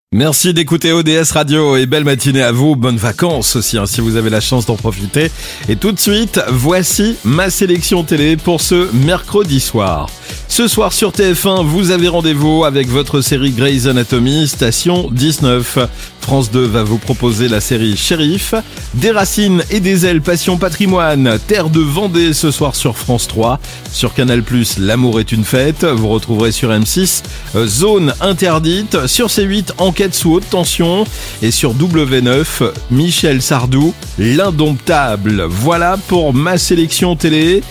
Merci d'écouter ODS Radio et belle matinée à vous, bonnes vacances aussi si vous avez la chance d'en profiter. Et tout de suite, voici ma sélection télé pour ce mercredi soir. Ce soir sur TF1, vous avez rendez-vous avec votre série Grey's Anatomy, station 19. France 2 va vous proposer la série Shérif. Des racines et des ailes, passion patrimoine, terre de Vendée ce soir sur France 3. Sur Canal+, L'amour est une fête. Vous retrouverez sur M6 Zone interdite. Sur C8, Enquête sous haute tension. Et sur W9, Michel Sardou, L'indomptable. Voilà pour ma sélection télé.